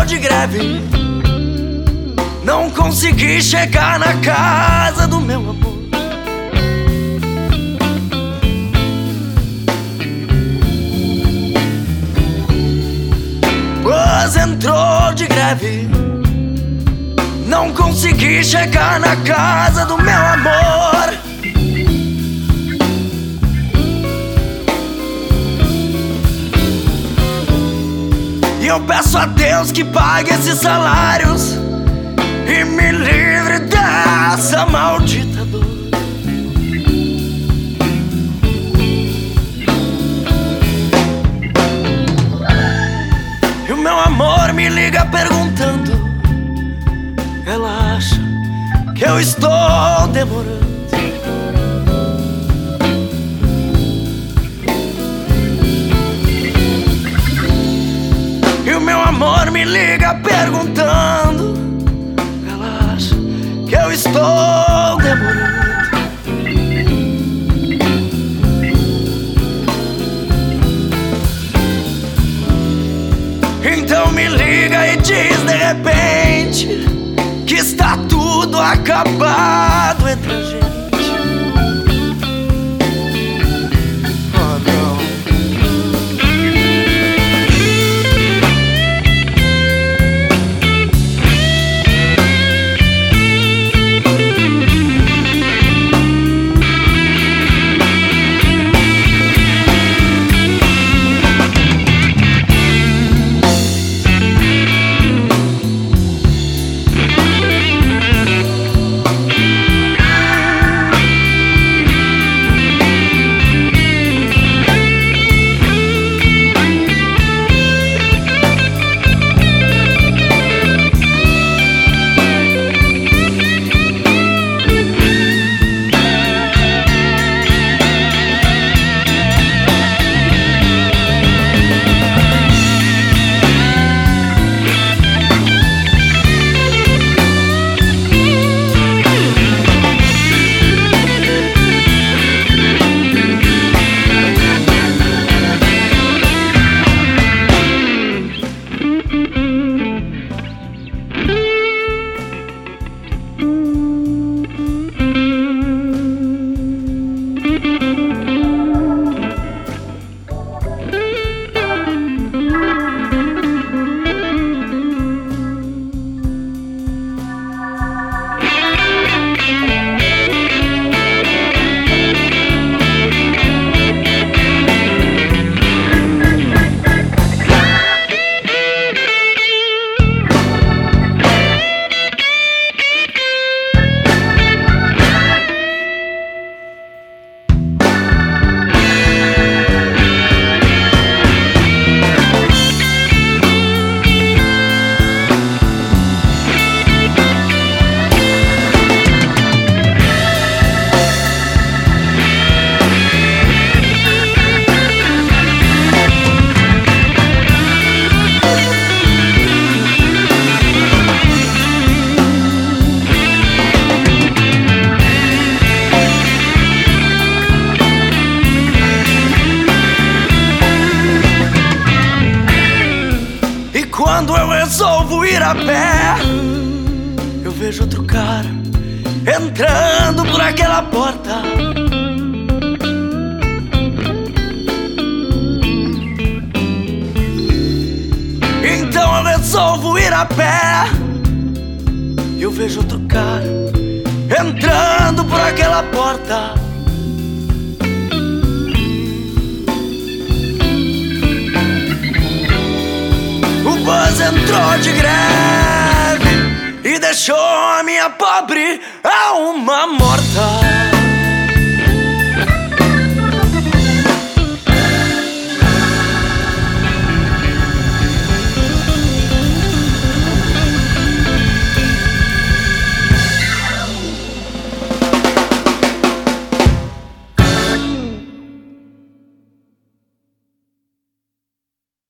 de greve, não consegui chegar na casa do meu amor. Pois entrou de greve, não consegui chegar na casa do meu amor. E eu peço a Deus que pague esses salários e me livre dessa maldita dor. E o meu amor me liga perguntando, ela acha que eu estou demorando. E o meu amor me liga perguntando, ela acha que eu estou demorando. Então me liga e diz de repente que está tudo acabado entre a gente. Oh, não. Quando eu resolvo ir a pé, eu vejo outro cara entrando por aquela porta. Então eu resolvo ir a pé, eu vejo outro cara entrando por aquela porta. O bus entrou de greve e deixou a minha pobre alma morta.